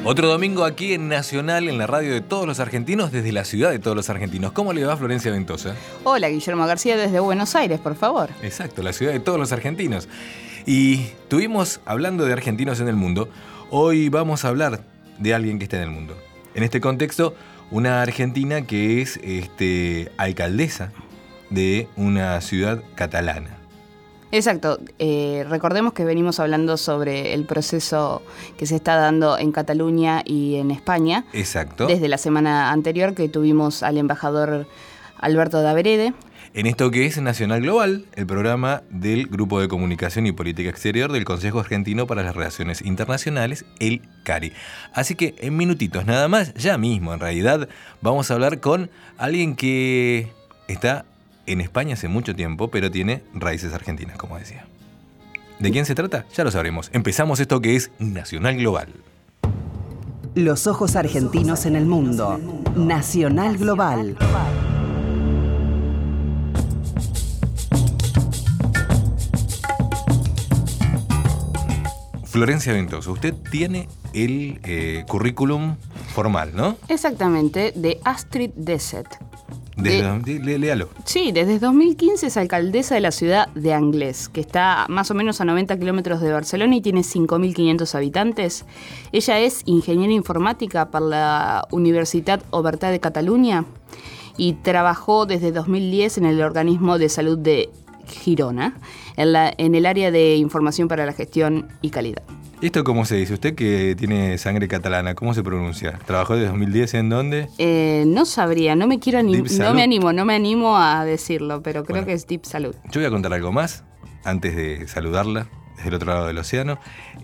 Otro domingo aquí en Nacional, en la radio de todos los argentinos, desde la ciudad de todos los argentinos. ¿Cómo le va, Florencia Ventosa? Hola, Guillermo García, desde Buenos Aires, por favor. Exacto, la ciudad de todos los argentinos. Y estuvimos hablando de argentinos en el mundo. Hoy vamos a hablar de alguien que está en el mundo. En este contexto, una argentina que es alcaldesa de una ciudad catalana. Exacto. Recordemos que venimos hablando sobre el proceso que se está dando en Cataluña y en España. Exacto. Desde la semana anterior que tuvimos al embajador Alberto Daverede. En esto que es Nacional Global, el programa del Grupo de Comunicación y Política Exterior del Consejo Argentino para las Relaciones Internacionales, el CARI. Así que en minutitos nada más, ya mismo en realidad, vamos a hablar con alguien que está en España hace mucho tiempo, pero tiene raíces argentinas, como decía. ¿De quién se trata? Ya lo sabremos. Empezamos esto que es Nacional Global. Los ojos argentinos en el mundo. Nacional Global. Florencia Ventosa, usted tiene el currículum formal, ¿no? Exactamente, de Astrid Desseth. Léalo. Sí, desde 2015 es alcaldesa de la ciudad de Anglès, que está más o menos a 90 kilómetros de Barcelona y tiene 5.500 habitantes. Ella es ingeniera informática para la Universitat Oberta de Cataluña y trabajó desde 2010 en el organismo de salud de Girona, en el área de información para la gestión y calidad. ¿Esto cómo se dice? Usted que tiene sangre catalana, ¿cómo se pronuncia? ¿Trabajó desde 2010 en dónde? No sabría, no me animo a decirlo, pero creo que es Deep Salud. Yo voy a contar algo más antes de saludarla desde el otro lado del océano.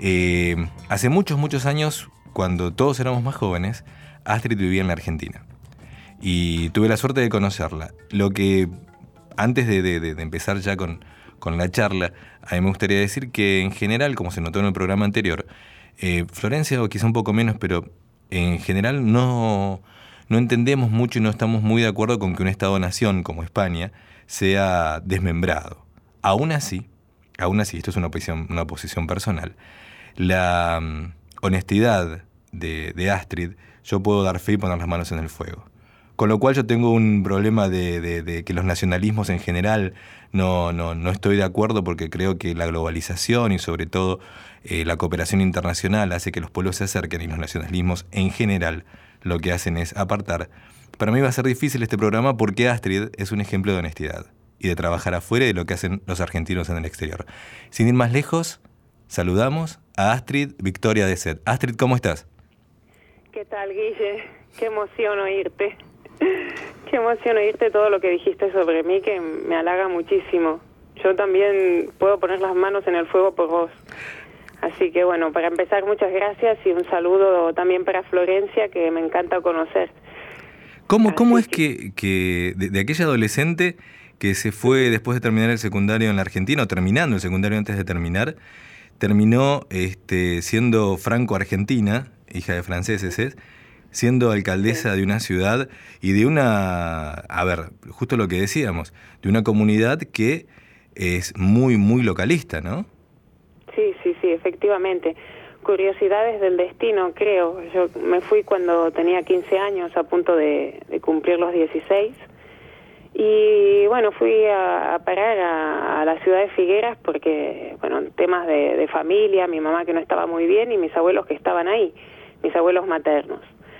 Hace muchos años, cuando todos éramos más jóvenes, Astrid vivía en la Argentina y tuve la suerte de conocerla. Lo que antes de empezar ya con la charla, a mí me gustaría decir que en general, como se notó en el programa anterior, Florencia, o quizá un poco menos, pero en general no entendemos mucho y no estamos muy de acuerdo con que un Estado-nación como España sea desmembrado. Aún así, esto es una posición personal, la honestidad de Astrid, yo puedo dar fe y poner las manos en el fuego. Con lo cual yo tengo un problema de que los nacionalismos en general no estoy de acuerdo, porque creo que la globalización y sobre todo la cooperación internacional hace que los pueblos se acerquen y los nacionalismos en general lo que hacen es apartar. Para mí va a ser difícil este programa porque Astrid es un ejemplo de honestidad y de trabajar afuera de lo que hacen los argentinos en el exterior. Sin ir más lejos, saludamos a Astrid Victoria Desseth. Astrid, ¿cómo estás? ¿Qué tal, Guille? Qué emoción oírte. Qué emoción oírte todo lo que dijiste sobre mí, que me halaga muchísimo. Yo también puedo poner las manos en el fuego por vos. Así que bueno, para empezar, muchas gracias y un saludo también para Florencia, que me encanta conocer. ¿Cómo es que de aquella adolescente que se fue después de terminar el secundario en la Argentina, o terminando el secundario antes de terminar, terminó siendo franco-argentina, hija de franceses, siendo alcaldesa de una ciudad y de justo lo que decíamos, de una comunidad que es muy, muy localista, ¿no? Sí, efectivamente. Curiosidades del destino, creo. Yo me fui cuando tenía 15 años, a punto de cumplir los 16, y bueno, fui a parar a la ciudad de Figueras porque, bueno, temas de familia, mi mamá que no estaba muy bien y mis abuelos que estaban ahí, mis abuelos maternos.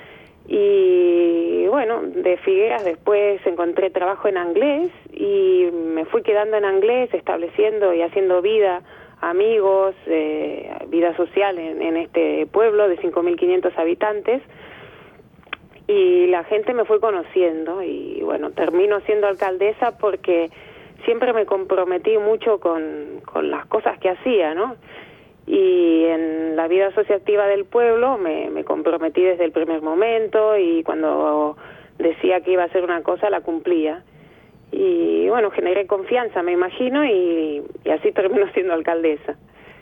Y bueno, de Figueras después encontré trabajo en Anglès y me fui quedando en Anglès, estableciendo y haciendo vida, amigos, vida social en este pueblo de 5.500 habitantes. Y la gente me fue conociendo y bueno, termino siendo alcaldesa porque siempre me comprometí mucho con las cosas que hacía, ¿no? Y en la vida asociativa del pueblo me comprometí desde el primer momento y cuando decía que iba a hacer una cosa la cumplía. Y bueno, generé confianza, me imagino, y así termino siendo alcaldesa.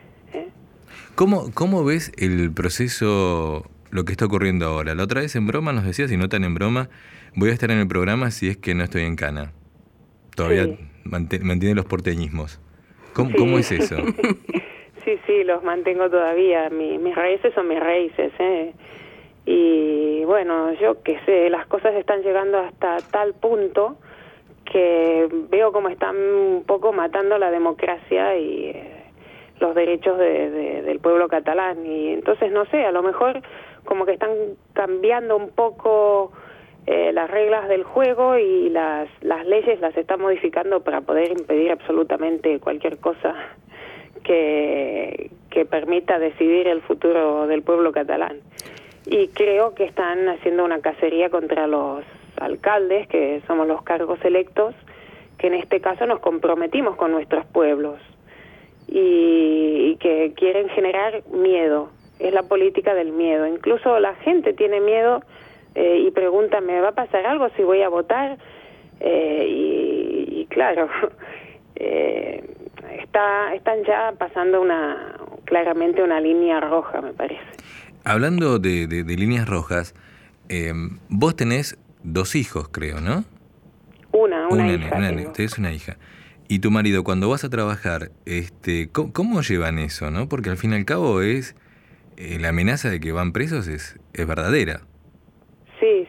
¿Cómo ves el proceso, lo que está ocurriendo ahora? La otra vez en broma nos decías, y no tan en broma, voy a estar en el programa si es que no estoy en cana. Todavía sí. Mantiene los porteñismos. ¿Cómo es eso? Sí, los mantengo todavía. Mis raíces son mis raíces, Y bueno, yo qué sé, las cosas están llegando hasta tal punto que veo como están un poco matando la democracia y los derechos del pueblo catalán. Y entonces, no sé, a lo mejor como que están cambiando un poco las reglas del juego y las leyes las están modificando para poder impedir absolutamente cualquier cosa que permita decidir el futuro del pueblo catalán. Y creo que están haciendo una cacería contra los alcaldes, que somos los cargos electos, que en este caso nos comprometimos con nuestros pueblos y que quieren generar miedo. Es la política del miedo. Incluso la gente tiene miedo y pregunta, ¿me va a pasar algo si voy a votar? Y claro, están ya pasando claramente una línea roja, me parece. Hablando de líneas rojas, vos tenés 2 hijos, creo, ¿no? Una hija. Tenés una hija. Y tu marido, cuando vas a trabajar, ¿cómo llevan eso, no? Porque al fin y al cabo la amenaza de que van presos es verdadera. Sí.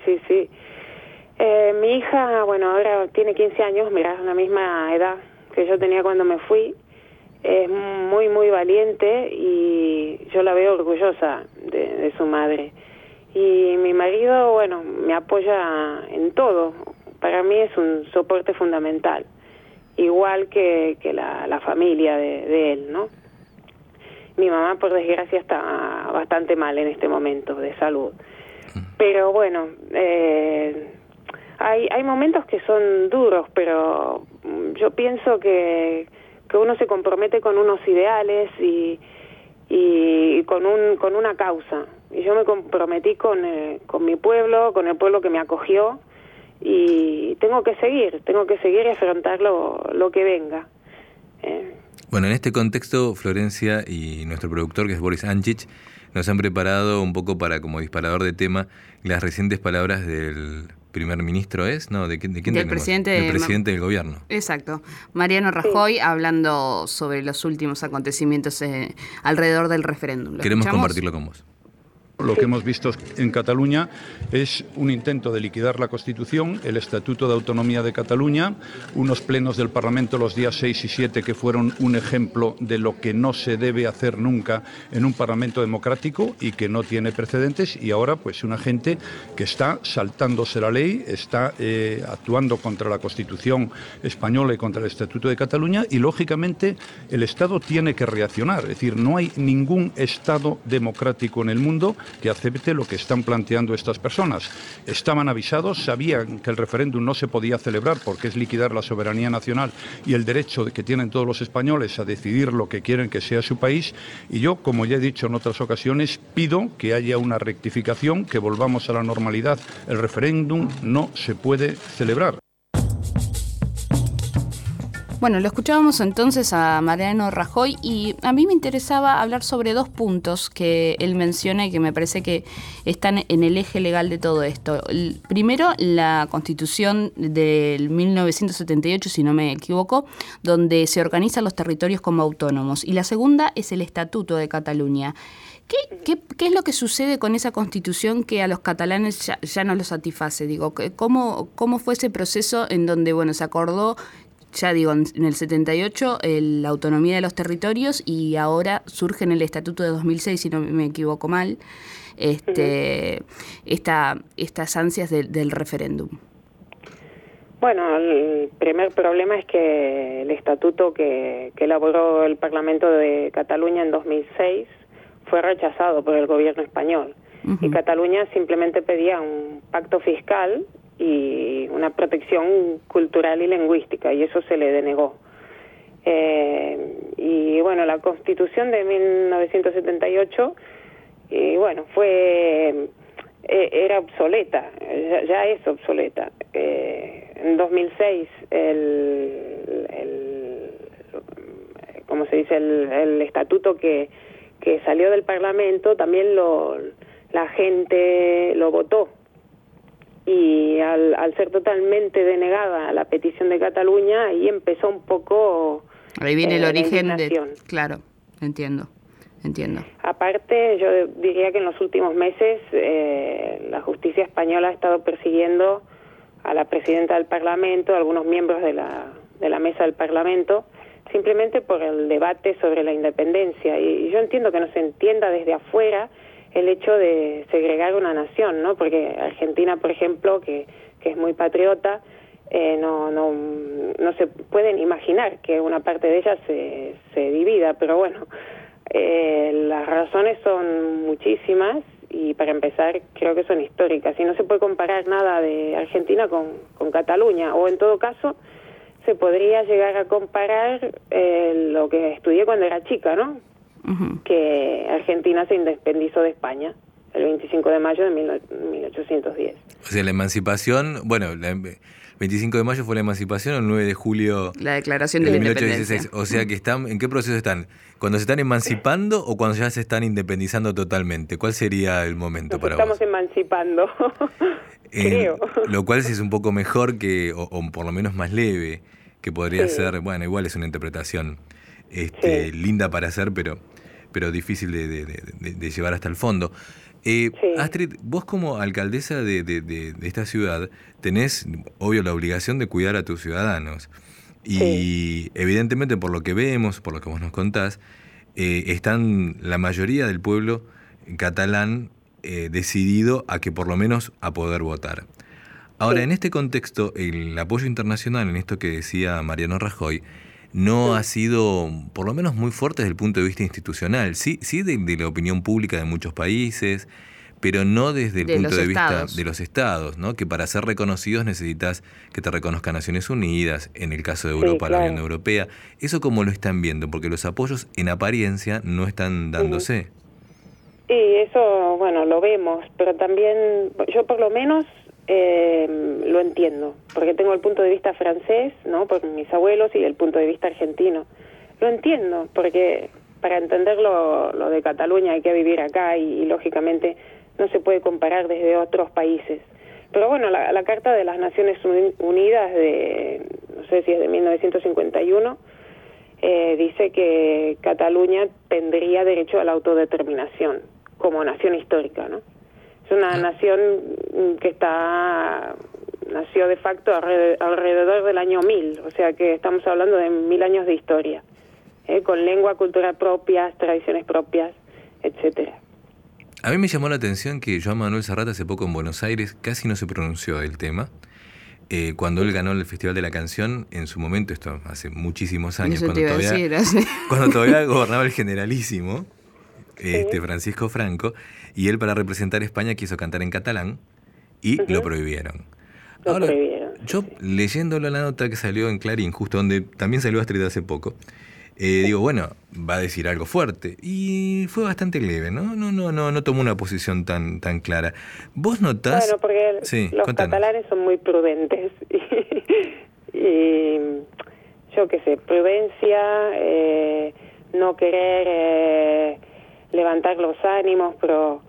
Mi hija, bueno, ahora tiene 15 años, mirá, la misma edad que yo tenía cuando me fui. Es muy, muy valiente y yo la veo orgullosa de su madre. Y mi marido, bueno, me apoya en todo. Para mí es un soporte fundamental, igual que la familia de él, ¿no? Mi mamá, por desgracia, está bastante mal en este momento de salud. Pero bueno, hay momentos que son duros, pero yo pienso que uno se compromete con unos ideales y con una causa. Y yo me comprometí con mi pueblo, con el pueblo que me acogió, y tengo que seguir y afrontar lo que venga. Bueno, en este contexto, Florencia y nuestro productor, que es Boris Ančić, nos han preparado un poco para, como disparador de tema, las recientes palabras del primer ministro, ¿no? ¿De quién del presidente, del presidente del gobierno. Exacto. Mariano Rajoy, hablando sobre los últimos acontecimientos alrededor del referéndum. Queremos compartirlo con vos. Lo que hemos visto en Cataluña es un intento de liquidar la Constitución, el Estatuto de Autonomía de Cataluña, unos plenos del Parlamento los días 6 y 7 que fueron un ejemplo de lo que no se debe hacer nunca en un Parlamento democrático y que no tiene precedentes, y ahora pues una gente que está saltándose la ley, está actuando contra la Constitución española y contra el Estatuto de Cataluña, y lógicamente el Estado tiene que reaccionar. Es decir, no hay ningún Estado democrático en el mundo que acepte lo que están planteando estas personas. Estaban avisados, sabían que el referéndum no se podía celebrar porque es liquidar la soberanía nacional y el derecho que tienen todos los españoles a decidir lo que quieren que sea su país, y yo, como ya he dicho en otras ocasiones, pido que haya una rectificación, que volvamos a la normalidad. El referéndum no se puede celebrar. Bueno, lo escuchábamos entonces a Mariano Rajoy, y a mí me interesaba hablar sobre 2 puntos que él menciona y que me parece que están en el eje legal de todo esto. Primero, la Constitución del 1978, si no me equivoco, donde se organizan los territorios como autónomos. Y la segunda es el Estatuto de Cataluña. ¿Qué es lo que sucede con esa Constitución que a los catalanes ya no los satisface? Digo, ¿cómo fue ese proceso en donde, bueno, se acordó, ya digo, en el 78, la autonomía de los territorios, y ahora surge en el Estatuto de 2006, si no me equivoco mal, estas ansias del referéndum? Bueno, el primer problema es que el estatuto que elaboró el Parlamento de Cataluña en 2006 fue rechazado por el gobierno español. Y Cataluña simplemente pedía un pacto fiscal y una protección cultural y lingüística, y eso se le denegó. Y bueno, la Constitución de 1978, era obsoleta, ya es obsoleta. En 2006 el estatuto que salió del Parlamento también la gente lo votó. Y al ser totalmente denegada la petición de Cataluña, ahí empezó un poco... Ahí viene el origen de... Claro, entiendo. Entiendo. Aparte, yo diría que en los últimos meses la justicia española ha estado persiguiendo a la presidenta del Parlamento, a algunos miembros de la mesa del Parlamento, simplemente por el debate sobre la independencia. Y yo entiendo que no se entienda desde afuera el hecho de segregar una nación, ¿no? Porque Argentina, por ejemplo, que es muy patriota, no se pueden imaginar que una parte de ella se divida, pero bueno, las razones son muchísimas y para empezar creo que son históricas y no se puede comparar nada de Argentina con Cataluña, o en todo caso se podría llegar a comparar lo que estudié cuando era chica, ¿no? Uh-huh. Que Argentina se independizó de España el 25 de mayo de 1810. O sea, la emancipación, bueno, el 25 de mayo fue la emancipación, el 9 de julio... La declaración de la independencia. O sea, que ¿en qué proceso están? ¿Cuando se están emancipando o cuando ya se están independizando totalmente? ¿Cuál sería el momento para vos? Estamos emancipando, creo. Lo cual sí es un poco mejor o por lo menos más leve, que podría ser, bueno, igual es una interpretación linda para hacer, pero difícil de llevar hasta el fondo. Astrid, vos como alcaldesa de esta ciudad tenés, obvio, la obligación de cuidar a tus ciudadanos. Y evidentemente, por lo que vemos, por lo que vos nos contás, están la mayoría del pueblo catalán decidido a que por lo menos a poder votar. Ahora, en este contexto, el apoyo internacional, en esto que decía Mariano Rajoy, no ha sido, por lo menos, muy fuerte desde el punto de vista institucional. Sí de la opinión pública de muchos países, pero no desde el punto de vista de los estados, ¿no? Que para ser reconocidos necesitas que te reconozca Naciones Unidas, en el caso de Europa, la Unión Europea. ¿Eso cómo lo están viendo? Porque los apoyos, en apariencia, no están dándose. Sí, eso, bueno, lo vemos, pero también, yo por lo menos... lo entiendo, porque tengo el punto de vista francés, ¿no? Por mis abuelos, y el punto de vista argentino. Lo entiendo, porque para entender lo de Cataluña hay que vivir acá y lógicamente no se puede comparar desde otros países. Pero bueno, la Carta de las Naciones Unidas no sé si es de 1951, dice que Cataluña tendría derecho a la autodeterminación como nación histórica, ¿no? Es una nación que nació de facto alrededor del año 1000, o sea que estamos hablando de 1000 años de historia, con lengua, cultura propias, tradiciones propias, etcétera. A mí me llamó la atención que Joan Manuel Serrat hace poco en Buenos Aires casi no se pronunció del tema. Cuando él ganó el Festival de la Canción, en su momento, esto hace muchísimos años, cuando todavía gobernaba el generalísimo, Francisco Franco, y él para representar a España quiso cantar en catalán y lo prohibieron. Ahora, yo leyéndolo la nota que salió en Clarín, justo donde también salió Astrid hace poco, digo, bueno, va a decir algo fuerte, y fue bastante leve, no tomó una posición tan clara. ¿Vos notás? Bueno, porque los catalanes son muy prudentes y yo qué sé, prudencia, no querer levantar los ánimos, pero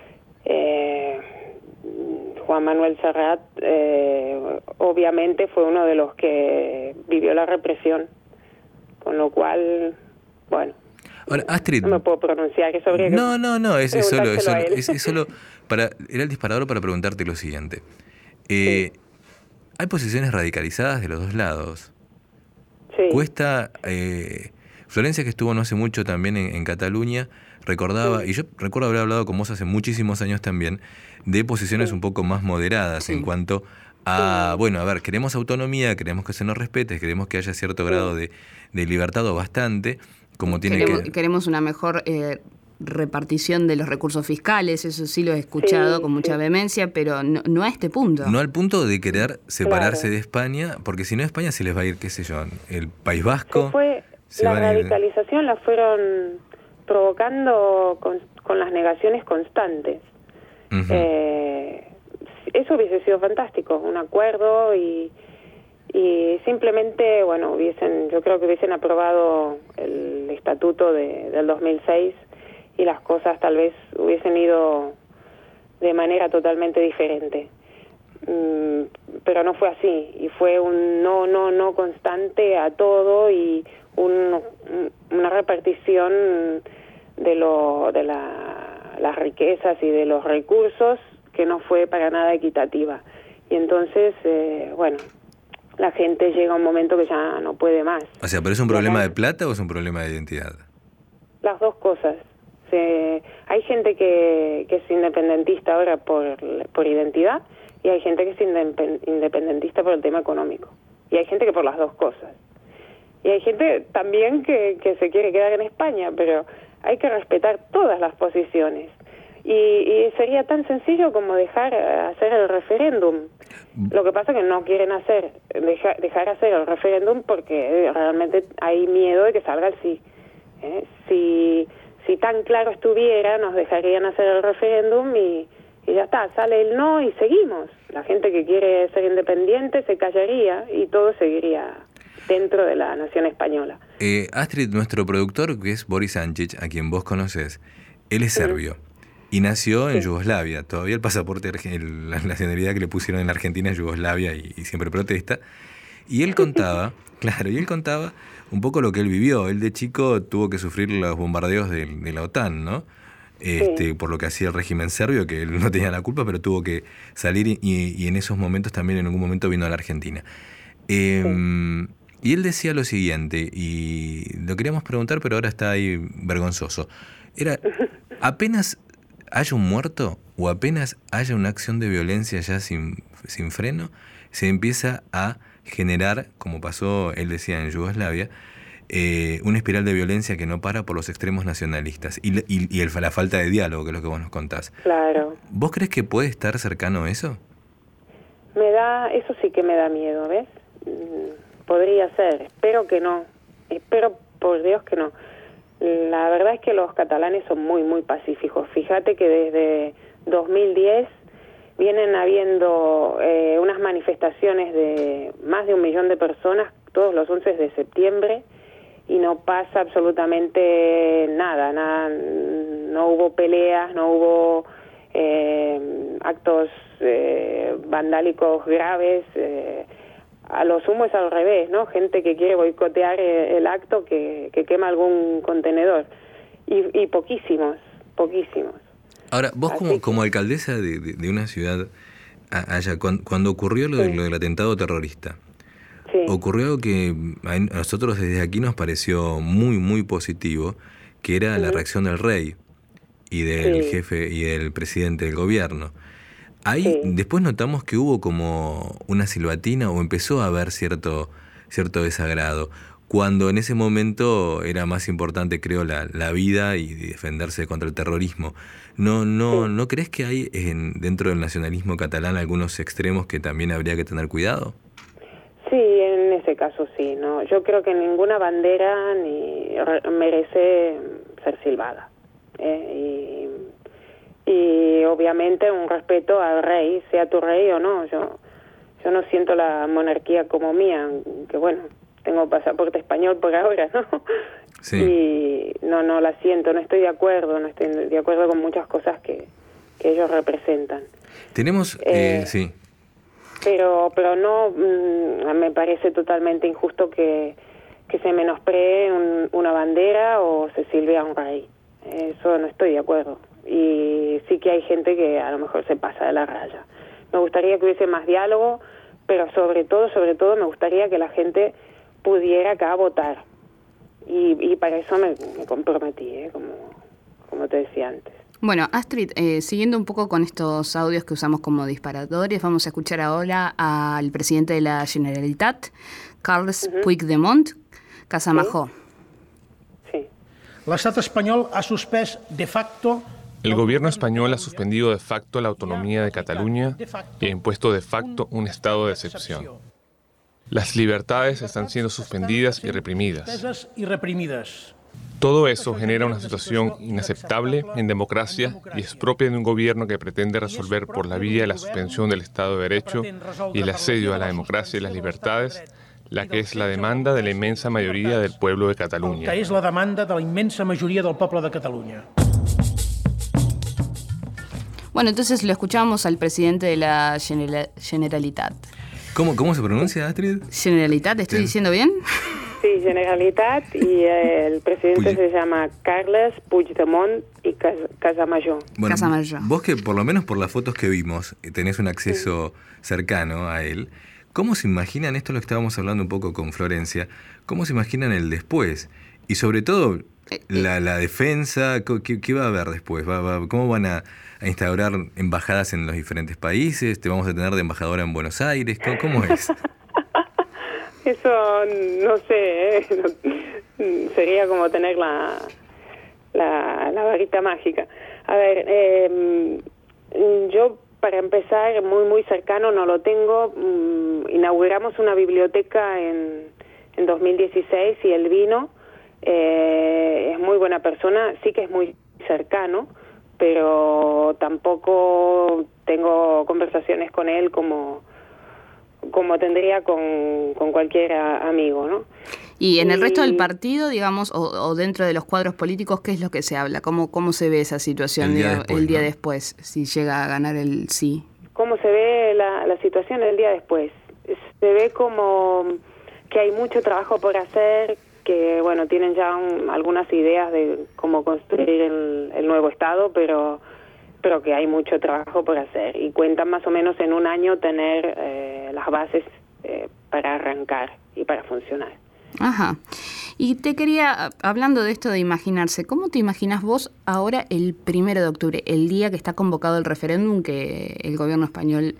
Juan Manuel Serrat obviamente fue uno de los que vivió la represión, con lo cual, bueno, ahora, Astrid, no me puedo pronunciar. No, es solo era el disparador para preguntarte lo siguiente. Hay posiciones radicalizadas de los dos lados. Sí. Cuesta, Florencia, que estuvo no hace mucho también en Cataluña, recordaba, y yo recuerdo haber hablado con vos hace muchísimos años también, de posiciones un poco más moderadas en cuanto a, bueno, a ver, queremos autonomía, queremos que se nos respete, queremos que haya cierto grado de libertad o bastante, como queremos una mejor repartición de los recursos fiscales, eso sí lo he escuchado con mucha vehemencia, pero no a este punto. No al punto de querer separarse de España, porque si no, España se les va a ir, qué sé yo, el País Vasco. La radicalización la fueron provocando con las negaciones constantes. Eso hubiese sido fantástico, un acuerdo y simplemente, bueno, yo creo que hubiesen aprobado el estatuto del 2006 y las cosas tal vez hubiesen ido de manera totalmente diferente. Pero no fue así, y fue un no constante a todo y una repartición las riquezas y de los recursos, que no fue para nada equitativa. Y entonces, bueno, la gente llega a un momento que ya no puede más. O sea, ¿pero es un problema de plata o es un problema de identidad? Las dos cosas. Hay gente que es independentista ahora por identidad, y hay gente que es independentista por el tema económico. Y hay gente que por las dos cosas. Y hay gente también que se quiere quedar en España, pero hay que respetar todas las posiciones. Y sería tan sencillo como dejar hacer el referéndum. Lo que pasa es que no quieren dejar hacer el referéndum porque realmente hay miedo de que salga el sí. Si tan claro estuviera, nos dejarían hacer el referéndum y ya está, sale el no y seguimos. La gente que quiere ser independiente se callaría y todo seguiría dentro de la nación española. Astrid, nuestro productor, que es Boris Ančić, a quien vos conocés, él es serbio y nació en Yugoslavia. Todavía el pasaporte, la nacionalidad que le pusieron en la Argentina es Yugoslavia y siempre protesta. Y él contaba, un poco lo que él vivió. Él de chico tuvo que sufrir los bombardeos de la OTAN, ¿no? Por lo que hacía el régimen serbio, que él no tenía la culpa, pero tuvo que salir y en esos momentos también en algún momento vino a la Argentina. Y él decía lo siguiente, y lo queríamos preguntar, pero ahora está ahí vergonzoso. Era, apenas haya un muerto o apenas haya una acción de violencia ya sin freno, se empieza a generar, como pasó, él decía, en Yugoslavia, una espiral de violencia que no para por los extremos nacionalistas y la falta de diálogo, que es lo que vos nos contás. Claro. ¿Vos crees que puede estar cercano a eso? Eso sí que me da miedo, ¿ves? Podría ser, espero que no, espero por Dios que no. La verdad es que los catalanes son muy, muy pacíficos. Fíjate que desde 2010 vienen habiendo unas manifestaciones de más de 1 millón de personas todos los 11 de septiembre y no pasa absolutamente nada, no hubo peleas, no hubo actos vandálicos graves. A lo sumo es al revés, ¿no? Gente que quiere boicotear el acto, que quema algún contenedor. Y poquísimos. Ahora, vos como alcaldesa de una ciudad allá, cuando ocurrió lo del atentado terrorista, ocurrió algo que a nosotros desde aquí nos pareció muy, muy positivo, que era la reacción del rey y del jefe y del presidente del gobierno. Ahí después notamos que hubo como una silbatina o empezó a haber cierto desagrado, cuando en ese momento era más importante, creo, la vida y defenderse contra el terrorismo. ¿No crees que hay dentro del nacionalismo catalán algunos extremos que también habría que tener cuidado? Sí, en ese caso sí, ¿no? Yo creo que ninguna bandera merece ser silbada. Y obviamente un respeto al rey, sea tu rey o no. Yo no siento la monarquía como mía, que bueno, tengo pasaporte español por ahora, ¿no? Sí. Y no la siento, no estoy de acuerdo con muchas cosas que ellos representan. Tenemos, sí. Pero no, me parece totalmente injusto que se menospree una bandera o se silbe a un rey. Eso no estoy de acuerdo. Y sí que hay gente que a lo mejor se pasa de la raya. Me gustaría que hubiese más diálogo, pero sobre todo me gustaría que la gente pudiera acá votar. Y para eso me comprometí, como te decía antes. Bueno, Astrid, siguiendo un poco con estos audios que usamos como disparadores, vamos a escuchar ahora al presidente de la Generalitat, Carles Puigdemont, Casamajó. Sí. L'estat espanyol ha suspès de facto. El gobierno español ha suspendido de facto la autonomía de Cataluña y ha impuesto de facto un estado de excepción. Las libertades están siendo suspendidas y reprimidas. Todo eso genera una situación inaceptable en democracia y es propia de un gobierno que pretende resolver por la vía de la suspensión del Estado de Derecho y el asedio a la democracia y las libertades, la que es la demanda de la inmensa mayoría del pueblo de Cataluña. Que es la demanda de la inmensa mayoría del pueblo de Cataluña. Bueno, entonces lo escuchamos al presidente de la Generalitat. ¿Cómo se pronuncia, Astrid? Generalitat, ¿estoy diciendo bien? Sí, Sí, Generalitat, y el presidente se llama Carles Puigdemont y Casamayor. Bueno, vos que por lo menos por las fotos que vimos tenés un acceso cercano a él, ¿cómo se imaginan, esto lo que estábamos hablando un poco con Florencia, cómo se imaginan el después? Y sobre todo, la defensa, ¿qué va a haber después? ¿Cómo van a instaurar embajadas en los diferentes países? ¿Te vamos a tener de embajadora en Buenos Aires? ¿Cómo es? Eso no sé, sería como tener la varita mágica. A ver, yo para empezar, muy cercano, no lo tengo. Inauguramos una biblioteca en 2016 y él vino. Es muy buena persona, sí que es muy cercano, pero tampoco tengo conversaciones con él como tendría con cualquier amigo, ¿no? Y en el resto del partido, digamos, o dentro de los cuadros políticos, ¿qué es lo que se habla? ¿Cómo se ve esa situación el día después, si llega a ganar el sí? ¿Cómo se ve la situación el día después? Se ve como que hay mucho trabajo por hacer, que bueno, tienen ya algunas ideas de cómo construir el nuevo Estado, pero que hay mucho trabajo por hacer y cuentan más o menos en un año tener las bases para arrancar y para funcionar. Ajá. Y te quería, hablando de esto de imaginarse, ¿cómo te imaginas vos ahora el 1 de octubre, el día que está convocado el referéndum que el gobierno español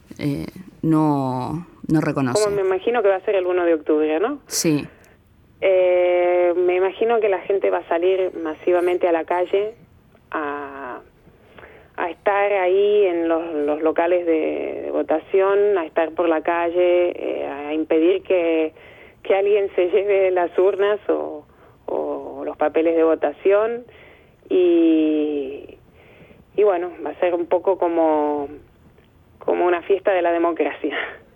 no reconoce? Como me imagino que va a ser el 1 de octubre, ¿no? Sí. Me imagino que la gente va a salir masivamente a la calle a estar ahí en los locales de votación, a estar por la calle, a impedir que alguien se lleve las urnas o los papeles de votación y bueno, va a ser un poco como una fiesta de la democracia.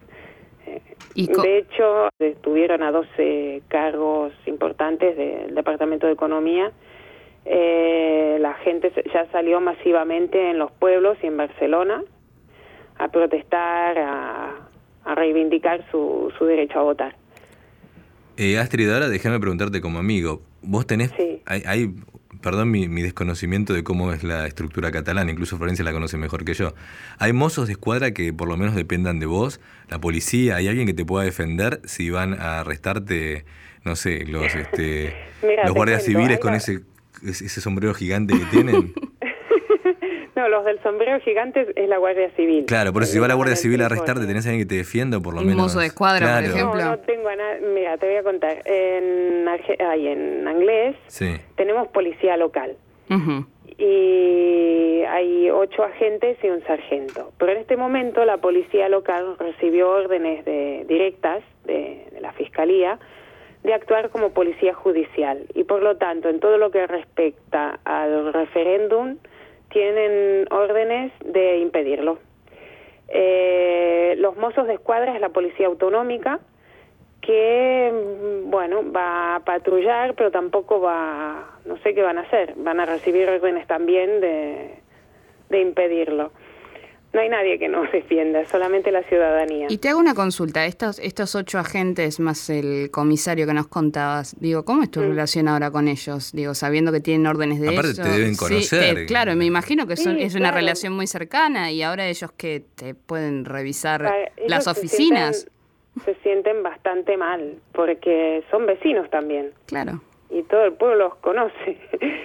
De hecho, detuvieron a 12 cargos importantes del Departamento de Economía. La gente ya salió masivamente en los pueblos y en Barcelona a protestar, a reivindicar su derecho a votar. Astrid, ahora déjame preguntarte como amigo, vos tenés, sí. hay perdón mi desconocimiento de cómo es la estructura catalana, incluso Florencia la conoce mejor que yo. ¿Hay mozos de escuadra que por lo menos dependan de vos? ¿La policía? ¿Hay alguien que te pueda defender si van a arrestarte, no sé, Mira, los guardias civiles con ese sombrero gigante que tienen? No, los del sombrero gigante es la Guardia Civil. Claro, por eso si va la Guardia Civil a arrestarte, ¿tenés alguien que te defienda o por lo menos? Un mozo de escuadra, claro. por ejemplo. No tengo a nadie. Mira, te voy a contar. En Anglés sí. tenemos policía local. Uh-huh. Y hay 8 agentes y un sargento. Pero en este momento la policía local recibió órdenes directas de la Fiscalía de actuar como policía judicial. Y por lo tanto, en todo lo que respecta al referéndum, tienen órdenes de impedirlo. Los mozos de escuadra es la policía autonómica que, bueno, va a patrullar, pero tampoco no sé qué van a hacer. Van a recibir órdenes también de impedirlo. No hay nadie que nos defienda, solamente la ciudadanía. Y te hago una consulta, estos 8 agentes más el comisario que nos contabas, digo, ¿cómo es tu relación ahora con ellos? Digo, sabiendo que tienen órdenes de Aparte ellos. te deben conocer. Sí, claro, me imagino que es una claro. relación muy cercana y ahora ellos que te pueden revisar las oficinas. Se sienten bastante mal, porque son vecinos también. Claro. Y todo el pueblo los conoce.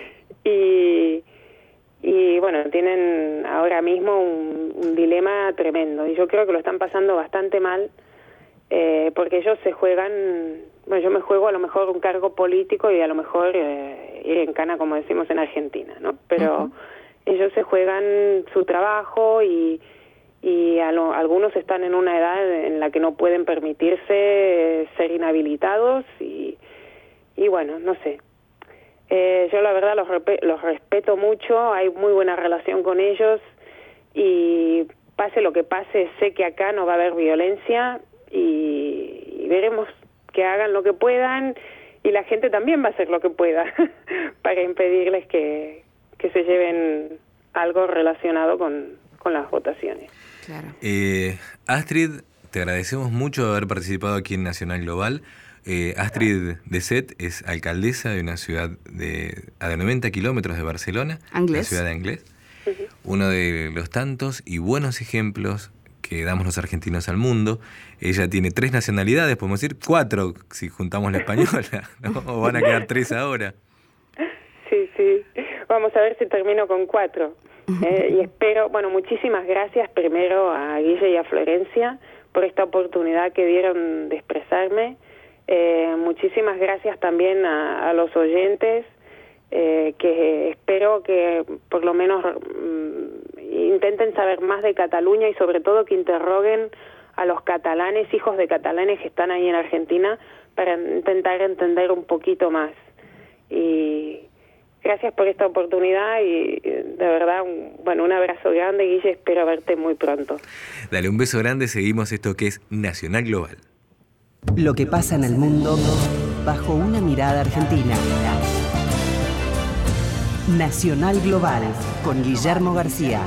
Y bueno, tienen ahora mismo un dilema tremendo. Y yo creo que lo están pasando bastante mal, porque ellos se juegan... Bueno, yo me juego a lo mejor un cargo político y a lo mejor ir en cana, como decimos en Argentina, ¿no? Pero ellos se juegan su trabajo y algunos están en una edad en la que no pueden permitirse ser inhabilitados y bueno, no sé. Yo la verdad los respeto mucho, hay muy buena relación con ellos y pase lo que pase, sé que acá no va a haber violencia y veremos que hagan lo que puedan y la gente también va a hacer lo que pueda para impedirles que se lleven algo relacionado con las votaciones. Claro. Astrid, te agradecemos mucho haber participado aquí en Nacional Global. Astrid Dessette es alcaldesa de una ciudad a 90 kilómetros de Barcelona, Anglés. la ciudad de Anglés. Uno de los tantos y buenos ejemplos que damos los argentinos al mundo. Ella tiene 3 nacionalidades, podemos decir 4 si juntamos la española, ¿no? O van a quedar 3 ahora. Sí. Vamos a ver si termino con 4. Y espero, muchísimas gracias primero a Guille y a Florencia por esta oportunidad que dieron de expresarme. Muchísimas gracias también a los oyentes, que espero que por lo menos intenten saber más de Cataluña y sobre todo que interroguen a los catalanes, hijos de catalanes que están ahí en Argentina, para intentar entender un poquito más. Y gracias por esta oportunidad y de verdad, un abrazo grande, Guille, espero verte muy pronto. Dale, un beso grande, seguimos esto que es Nacional Global. Lo que pasa en el mundo bajo una mirada argentina. Nacional Global, con Guillermo García.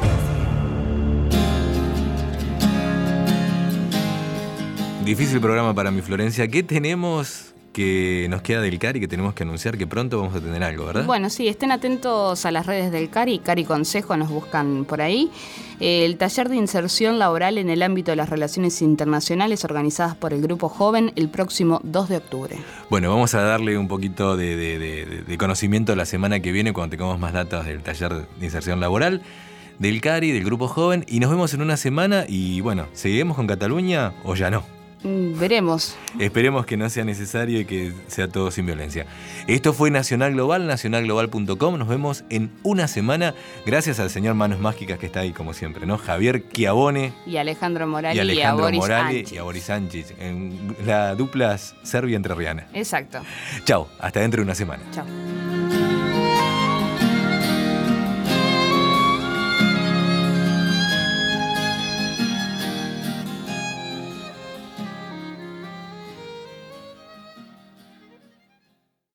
Difícil programa para mi Florencia. ¿Qué tenemos que nos queda del CARI que tenemos que anunciar? Que pronto vamos a tener algo, ¿verdad? Bueno, sí, estén atentos a las redes del CARI Consejo, nos buscan por ahí. El taller de inserción laboral en el ámbito de las relaciones internacionales organizadas por el Grupo Joven el próximo 2 de octubre. Bueno, vamos a darle un poquito de conocimiento la semana que viene cuando tengamos más datos del taller de inserción laboral, del CARI, del Grupo Joven, y nos vemos en una semana y bueno, ¿seguiremos con Cataluña o ya no? Veremos. Esperemos que no sea necesario y que sea todo sin violencia. Esto fue Nacional Global, nacionalglobal.com. Nos vemos en una semana. Gracias al señor Manos Mágicas que está ahí como siempre, ¿no? Javier Chiavone Y Alejandro Morali y a Boris Sánchez. En la dupla serbia entrerriana. Exacto. Chao, hasta dentro de una semana. Chao.